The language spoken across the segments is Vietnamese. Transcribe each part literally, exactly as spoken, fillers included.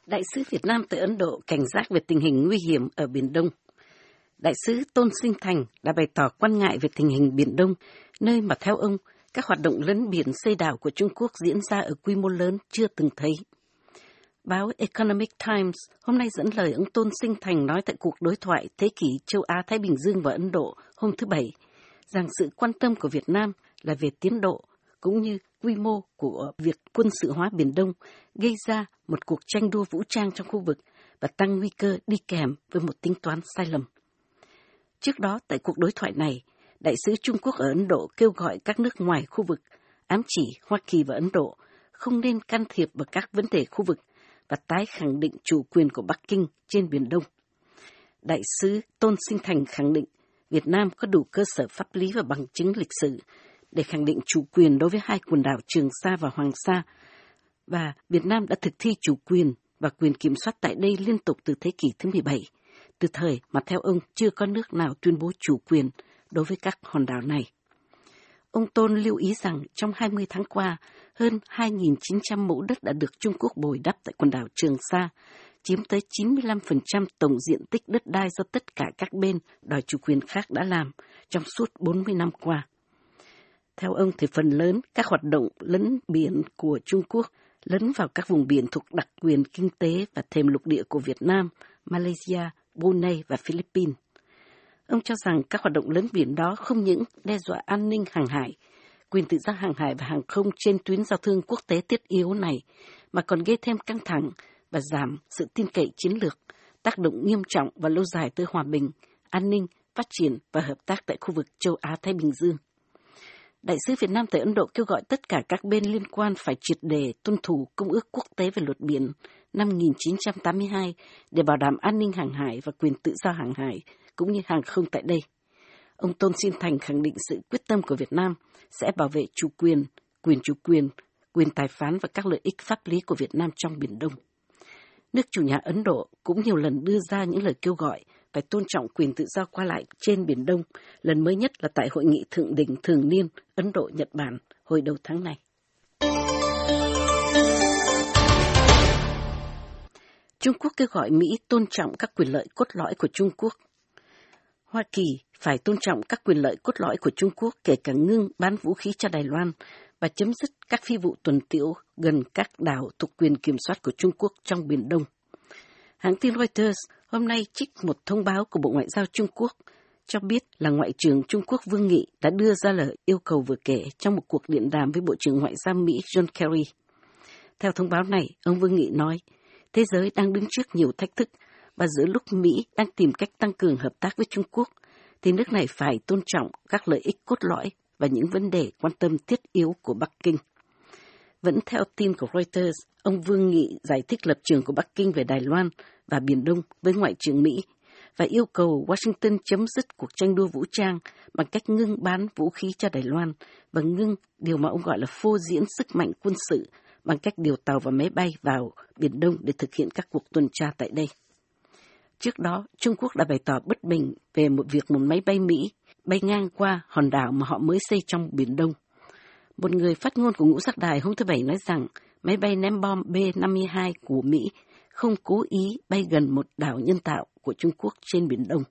Đại sứ Việt Nam tại Ấn Độ cảnh giác về tình hình nguy hiểm ở Biển Đông. Đại sứ Tôn Sinh Thành đã bày tỏ quan ngại về tình hình Biển Đông, nơi mà theo ông, các hoạt động lấn biển xây đảo của Trung Quốc diễn ra ở quy mô lớn chưa từng thấy. Báo Economic Times hôm nay dẫn lời ông Tôn Sinh Thành nói tại cuộc đối thoại Thế kỷ châu Á-Thái Bình Dương và Ấn Độ hôm thứ Bảy, rằng sự quan tâm của Việt Nam là về tiến độ, cũng như quy mô của việc quân sự hóa Biển Đông gây ra một cuộc tranh đua vũ trang trong khu vực và tăng nguy cơ đi kèm với một tính toán sai lầm. Trước đó, tại cuộc đối thoại này, Đại sứ Trung Quốc ở Ấn Độ kêu gọi các nước ngoài khu vực, ám chỉ Hoa Kỳ và Ấn Độ không nên can thiệp vào các vấn đề khu vực và tái khẳng định chủ quyền của Bắc Kinh trên Biển Đông. Đại sứ Tôn Sinh Thành khẳng định Việt Nam có đủ cơ sở pháp lý và bằng chứng lịch sử để khẳng định chủ quyền đối với hai quần đảo Trường Sa và Hoàng Sa, và Việt Nam đã thực thi chủ quyền và quyền kiểm soát tại đây liên tục từ thế kỷ thứ mười bảy, từ thời mà theo ông chưa có nước nào tuyên bố chủ quyền đối với các hòn đảo này. Ông Tôn lưu ý rằng trong hai mươi tháng qua, hơn hai nghìn chín trăm mẫu đất đã được Trung Quốc bồi đắp tại quần đảo Trường Sa, chiếm tới chín mươi lăm phần trăm tổng diện tích đất đai do tất cả các bên đòi chủ quyền khác đã làm trong suốt bốn mươi năm qua. Theo ông thì phần lớn các hoạt động lấn biển của Trung Quốc lấn vào các vùng biển thuộc đặc quyền kinh tế và thềm lục địa của Việt Nam, Malaysia, Brunei và Philippines. Ông cho rằng các hoạt động lấn biển đó không những đe dọa an ninh hàng hải, quyền tự do hàng hải và hàng không trên tuyến giao thương quốc tế thiết yếu này, mà còn gây thêm căng thẳng và giảm sự tin cậy chiến lược, tác động nghiêm trọng và lâu dài tới hòa bình, an ninh, phát triển và hợp tác tại khu vực châu Á-Thái Bình Dương. Đại sứ Việt Nam tại Ấn Độ kêu gọi tất cả các bên liên quan phải triệt để tuân thủ Công ước Quốc tế về luật biển năm một nghìn chín trăm tám mươi hai để bảo đảm an ninh hàng hải và quyền tự do hàng hải, cũng như hàng không tại đây. Ông Tôn Sinh Thành khẳng định sự quyết tâm của Việt Nam sẽ bảo vệ chủ quyền, quyền chủ quyền, quyền tài phán và các lợi ích pháp lý của Việt Nam trong Biển Đông. Nước chủ nhà Ấn Độ cũng nhiều lần đưa ra những lời kêu gọi phải tôn trọng quyền tự do qua lại trên Biển Đông, lần mới nhất là tại Hội nghị Thượng đỉnh thường niên Ấn Độ-Nhật Bản hồi đầu tháng này. Trung Quốc kêu gọi Mỹ tôn trọng các quyền lợi cốt lõi của Trung Quốc. Hoa Kỳ phải tôn trọng các quyền lợi cốt lõi của Trung Quốc, kể cả ngưng bán vũ khí cho Đài Loan và chấm dứt các phi vụ tuần tiễu gần các đảo thuộc quyền kiểm soát của Trung Quốc trong Biển Đông. Hãng tin Reuters hôm nay trích một thông báo của Bộ Ngoại giao Trung Quốc cho biết là Ngoại trưởng Trung Quốc Vương Nghị đã đưa ra lời yêu cầu vừa kể trong một cuộc điện đàm với Bộ trưởng Ngoại giao Mỹ John Kerry. Theo thông báo này, ông Vương Nghị nói, thế giới đang đứng trước nhiều thách thức và giữa lúc Mỹ đang tìm cách tăng cường hợp tác với Trung Quốc, thì nước này phải tôn trọng các lợi ích cốt lõi và những vấn đề quan tâm thiết yếu của Bắc Kinh. Vẫn theo tin của Reuters, ông Vương Nghị giải thích lập trường của Bắc Kinh về Đài Loan và Biển Đông với Ngoại trưởng Mỹ và yêu cầu Washington chấm dứt cuộc tranh đua vũ trang bằng cách ngưng bán vũ khí cho Đài Loan và ngưng điều mà ông gọi là phô diễn sức mạnh quân sự bằng cách điều tàu và máy bay vào Biển Đông để thực hiện các cuộc tuần tra tại đây. Trước đó, Trung Quốc đã bày tỏ bất bình về một việc một máy bay Mỹ bay ngang qua hòn đảo mà họ mới xây trong Biển Đông. Một người phát ngôn của Ngũ Giác Đài hôm thứ Bảy nói rằng máy bay ném bom B năm mươi hai của Mỹ không cố ý bay gần một đảo nhân tạo của Trung Quốc trên Biển Đông.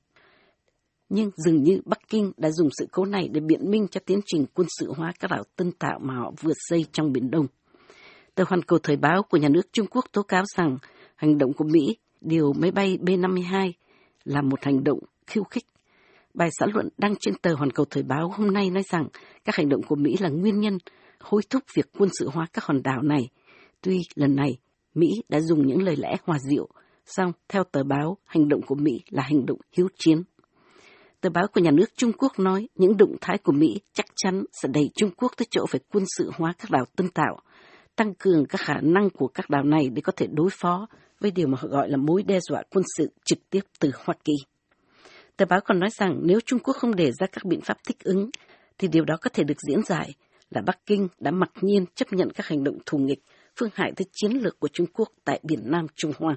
Nhưng dường như Bắc Kinh đã dùng sự cố này để biện minh cho tiến trình quân sự hóa các đảo tân tạo mà họ vừa xây trong Biển Đông. Tờ Hoàn Cầu Thời báo của nhà nước Trung Quốc tố cáo rằng hành động của Mỹ điều máy bay B năm mươi hai là một hành động khiêu khích. Bài xã luận đăng trên tờ Hoàn Cầu Thời báo hôm nay nói rằng các hành động của Mỹ là nguyên nhân hối thúc việc quân sự hóa các hòn đảo này. Tuy lần này Mỹ đã dùng những lời lẽ hòa dịu, song theo tờ báo, hành động của Mỹ là hành động hiếu chiến. Tờ báo của nhà nước Trung Quốc nói những động thái của Mỹ chắc chắn sẽ đẩy Trung Quốc tới chỗ phải quân sự hóa các đảo tân tạo, tăng cường các khả năng của các đảo này để có thể đối phó với điều mà họ gọi là mối đe dọa quân sự trực tiếp từ Hoa Kỳ. Tờ báo còn nói rằng nếu Trung Quốc không đề ra các biện pháp thích ứng, thì điều đó có thể được diễn giải là Bắc Kinh đã mặc nhiên chấp nhận các hành động thù nghịch, phương hại tới chiến lược của Trung Quốc tại Biển Nam Trung Hoa.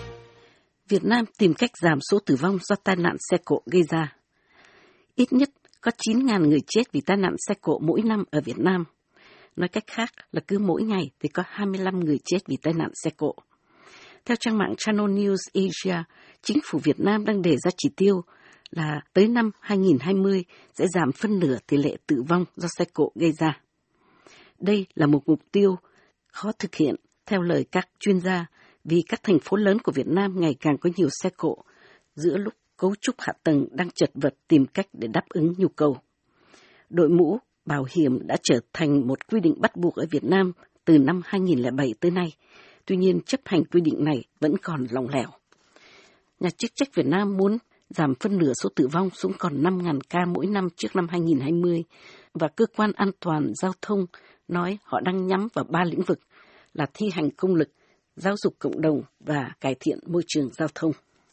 Việt Nam tìm cách giảm số tử vong do tai nạn xe cộ gây ra. Ít nhất có chín nghìn người chết vì tai nạn xe cộ mỗi năm ở Việt Nam. Nói cách khác là cứ mỗi ngày thì có hai mươi lăm người chết vì tai nạn xe cộ. Theo trang mạng Channel News Asia, chính phủ Việt Nam đang đề ra chỉ tiêu là tới năm hai nghìn không trăm hai mươi sẽ giảm phân nửa tỷ lệ tử vong do xe cộ gây ra. Đây là một mục tiêu khó thực hiện, theo lời các chuyên gia, vì các thành phố lớn của Việt Nam ngày càng có nhiều xe cộ, giữa lúc cấu trúc hạ tầng đang chật vật tìm cách để đáp ứng nhu cầu. Đội mũ bảo hiểm đã trở thành một quy định bắt buộc ở Việt Nam từ năm hai nghìn không trăm lẻ bảy tới nay. Tuy nhiên, chấp hành quy định này vẫn còn lỏng lẻo. Nhà chức trách Việt Nam muốn giảm phân nửa số tử vong xuống còn năm nghìn ca mỗi năm trước năm hai nghìn không trăm hai mươi, và Cơ quan An toàn Giao thông nói họ đang nhắm vào ba lĩnh vực là thi hành công lực, giáo dục cộng đồng và cải thiện môi trường giao thông.